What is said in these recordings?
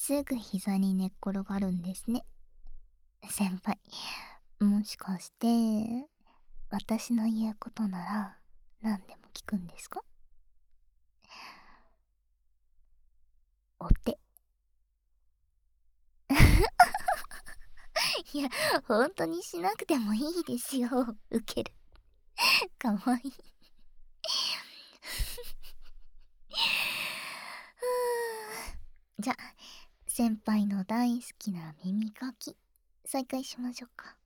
すぐ膝に寝っ転がるんですね。先輩、もしかして、私の言うことなら何でも聞くんですか？お手。いや、本当にしなくてもいいですよ。ウケる。かわいい。じゃ、先輩の大好きな耳かき、再開しましょうか。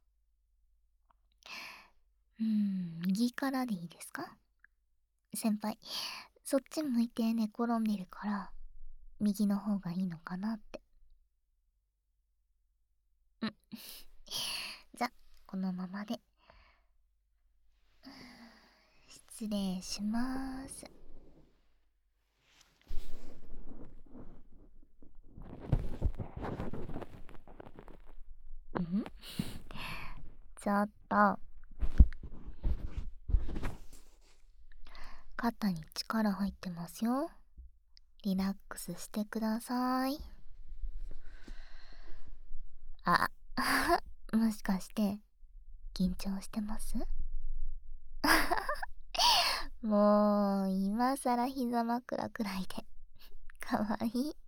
右からでいいですか？先輩、そっち向いて寝転んでるから、右の方がいいのかなって。うん。じゃ、このままで。失礼しまーす。んちょっと、肩に力入ってますよ。リラックスしてください。あ、もしかして、緊張してます？もう、今さら膝枕くらいで。かわいい。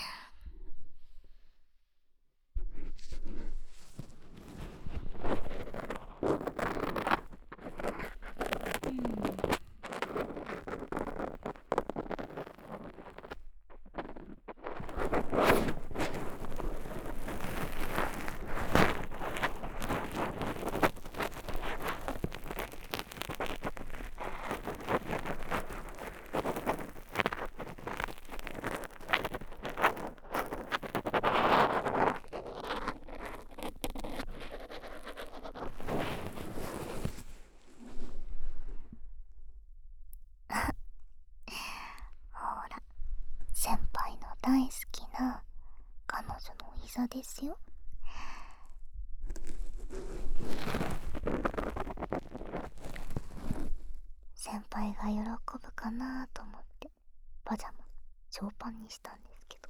ほら、先輩の大好きな彼女のお膝ですよ。先輩が喜ぶかなと思ってパジャマ長パンにしたんですけど。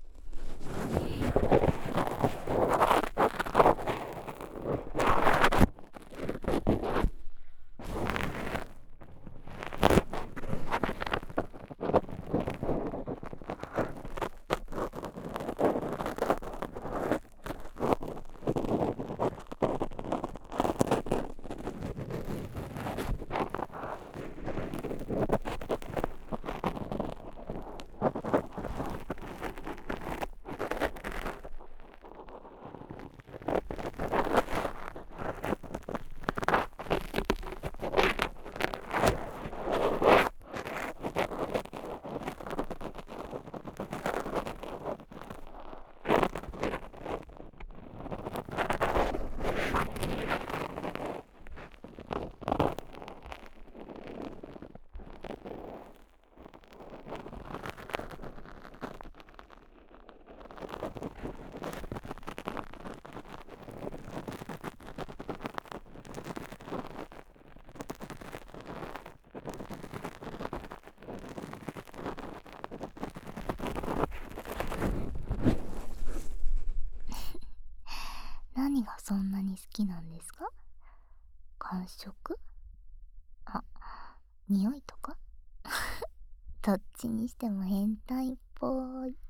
何がそんなに好きなんですか？感触？あ、匂いとか？どっちにしても変態っぽい。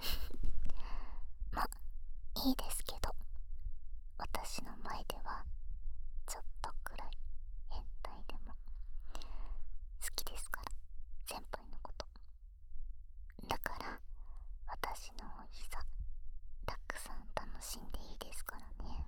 ま、いいですけど、私の前ではちょっとくらい変態でも好きですから、先輩のこと。だから私のお膝たくさん楽しんでいいですからね。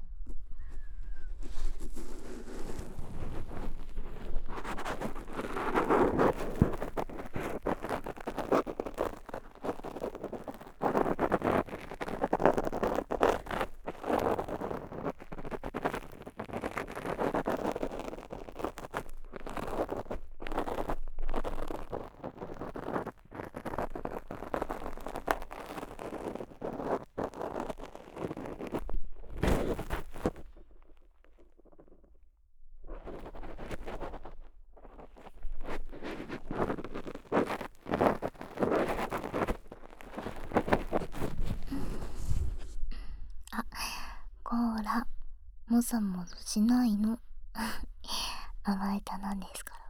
もさもとしないの。甘えたなんですから。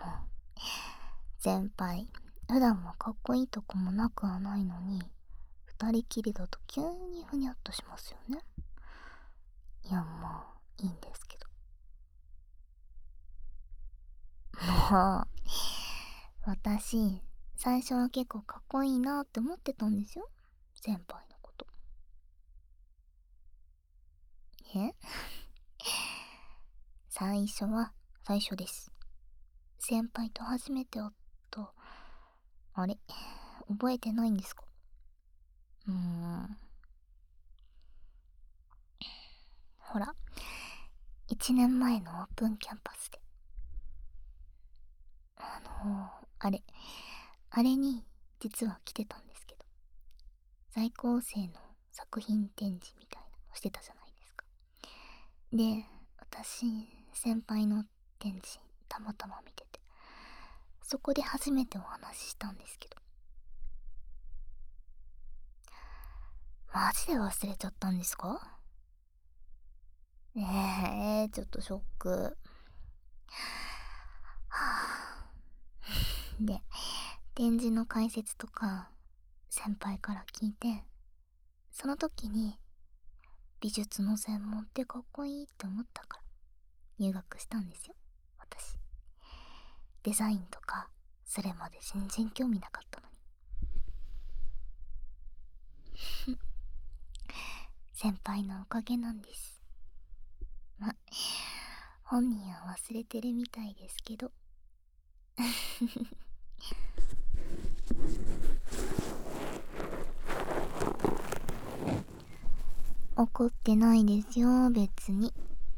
もう先輩、普段もかっこいいとこもなくはないのに、二人きりだと急にふにゃっとしますよね。いや、まあいいんですけど。もう私、最初は結構かっこいいなって思ってたんですよ、先輩のこと。え最初です。先輩と初めて会った、あれ、覚えてないんですか？うーん。ほら、1年前のオープンキャンパスで。あれ、あれに実は来てたんですけど、在校生の作品展示みたいなのしてたじゃないですか。で、私、先輩の展示たまたま見てて、そこで初めてお話ししたんですけど、マジで忘れちゃったんですか？ちょっとショック。はあ。で、展示の解説とか先輩から聞いて、その時に美術の専門ってかっこいいって思ったから入学したんですよ、私。デザインとかそれまで全然興味なかったのに。先輩のおかげなんです。ま、本人は忘れてるみたいですけど。怒ってないですよ、別に。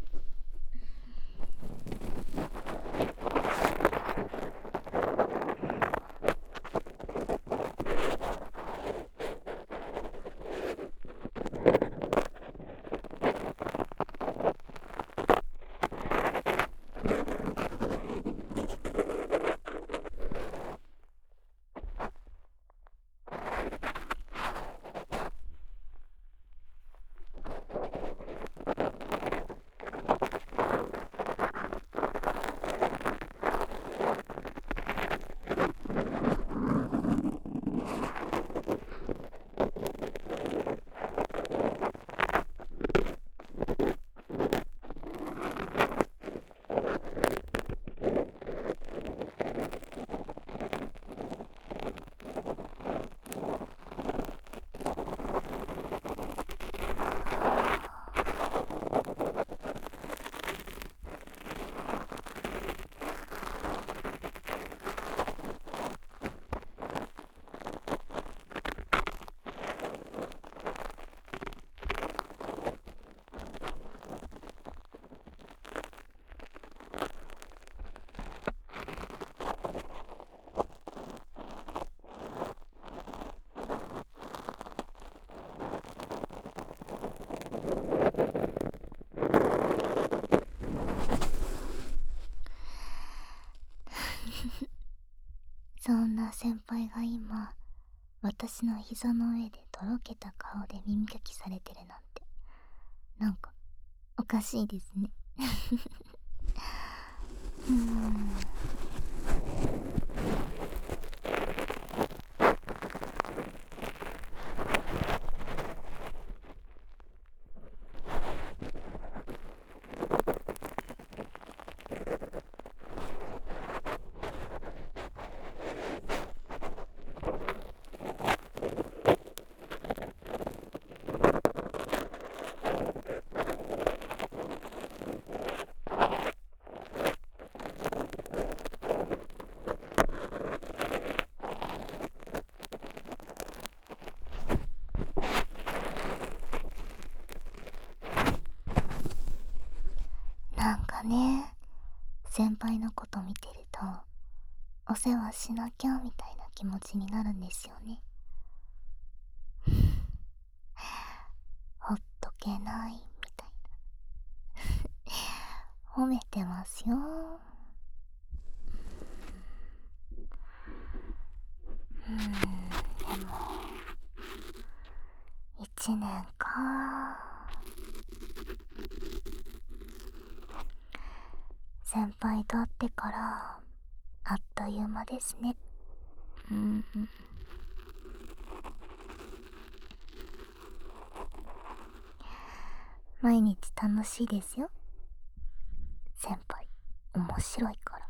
そんな先輩が今、私の膝の上でとろけた顔で耳かきされてるなんて、なんかおかしいですね。うーん。なんかね、先輩のこと見てると、お世話しなきゃみたいな気持ちになるんですよね。ほっとけないみたいな。褒めてますよ。でも、1年か。 先輩と会ってからあっという間ですね。毎日楽しいですよ。先輩面白いから。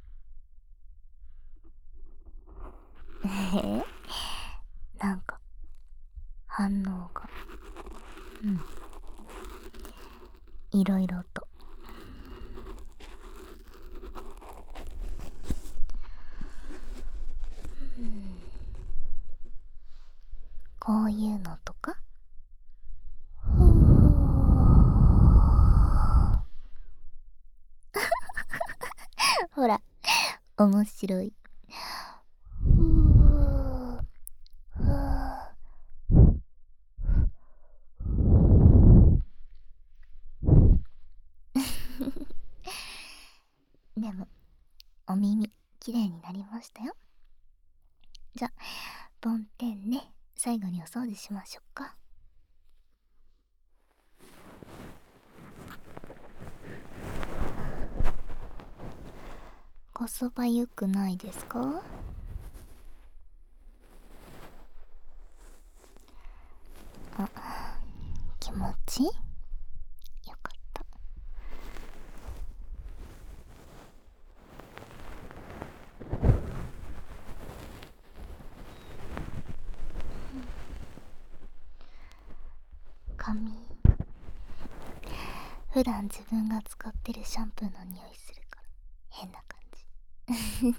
なんか反応がいろいろと。こういうのとか。ほら面白い。でもお耳きれいになりましたよ。じゃ梵天ね、最後にお掃除しましょうか。こそばゆくないですか？あ、気持ちよかった。髪、普段自分が使ってるシャンプーの匂いするから変な感じ。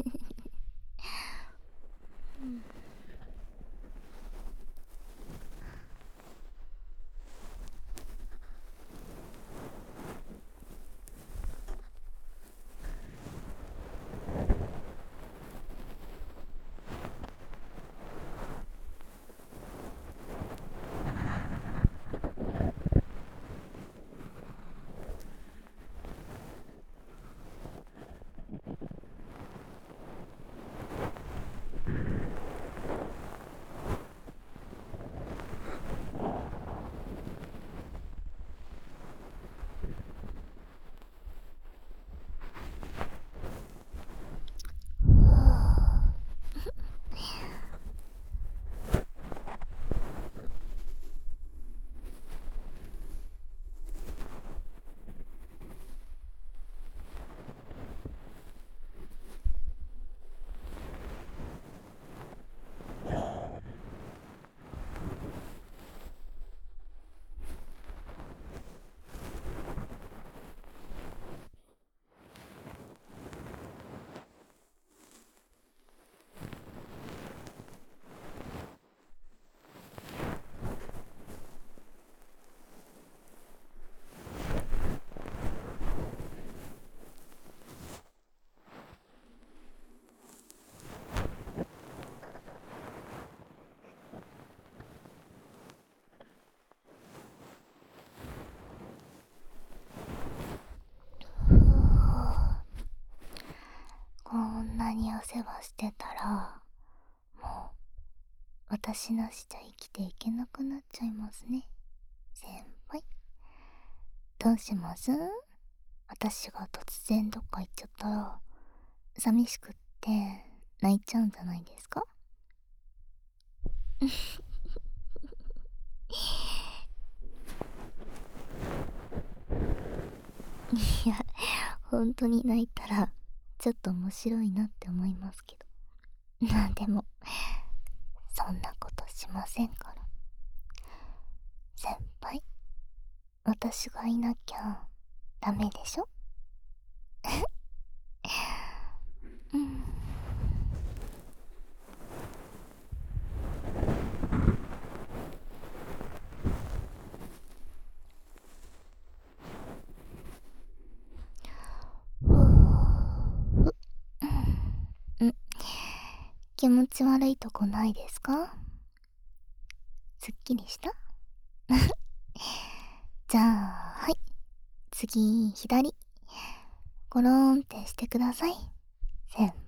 こんなにお世話してたらもう私なしじゃ生きていけなくなっちゃいますね。先輩どうします？私が突然どっか行っちゃったら寂しくって泣いちゃうんじゃないですか？いや、本当に泣いたらちょっと面白いなって思いますけど。でもそんなことしませんから。先輩、私がいなきゃダメでしょ？うん。うん、気持ち悪いとこないですか？すっきりした？じゃあはい、次左ゴローンってしてください。先